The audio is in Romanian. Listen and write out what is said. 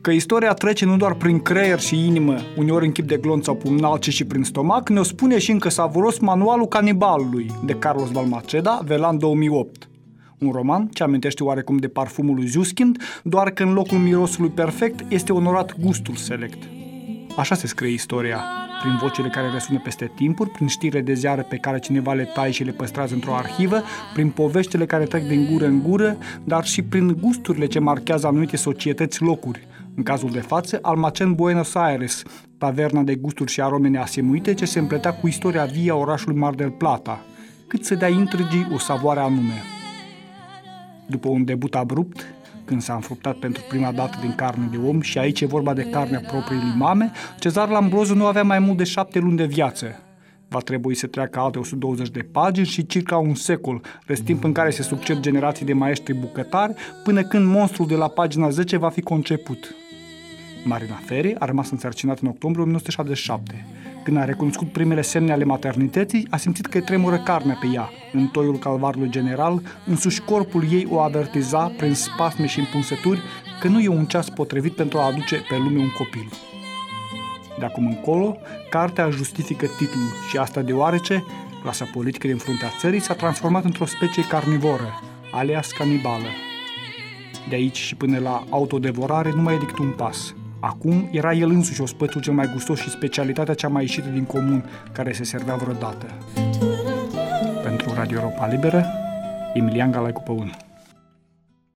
Că istoria trece nu doar prin creier și inimă, uneori în chip de glonț sau pumnal, ci și prin stomac, ne-o spune și încă savuros Manualul canibalului de Carlos Balmaceda, Velan 2008. Un roman ce amintește oarecum de parfumul lui Zuskind, doar că în locul mirosului perfect este onorat gustul select. Așa se scrie istoria, prin vocile care răsună peste timpuri, prin știrile de ziare pe care cineva le taie și le păstrează într-o arhivă, prin poveștile care trec din gură în gură, dar și prin gusturile ce marchează anumite societăți locuri. În cazul de față, Almacén Buenos Aires, taverna de gusturi și arome neasemuite ce se împletea cu istoria vie a orașului Mar del Plata, cât să dea intrigii o savoare anume. După un debut abrupt, când s-a înfruptat pentru prima dată din carne de om, și aici e vorba de carnea propriei mame, Cezar Lambroso nu avea mai mult de 7 luni de viață. Va trebui să treacă alte 120 de pagini și circa un secol, timp în care se succed generații de maestri bucătari, până când monstrul de la pagina 10 va fi conceput. Marina Ferri a rămas însărcinată în octombrie 1977. Când a recunoscut primele semne ale maternității, a simțit că tremură carnea pe ea. În toiul calvarului general, însuși corpul ei o avertiza prin spasme și împunsături că nu e un ceas potrivit pentru a aduce pe lume un copil. De acum încolo, cartea justifică titlul și asta deoarece clasa politică din fruntea țării s-a transformat într-o specie carnivoră, alias canibală. De aici și până la autodevorare nu mai e decât un pas. Acum era el însuși ospățul cel mai gustos și specialitatea cea mai ieșită din comun care se servea vreodată. Pentru Radio Europa Liberă, Emilian Galaicu Păun.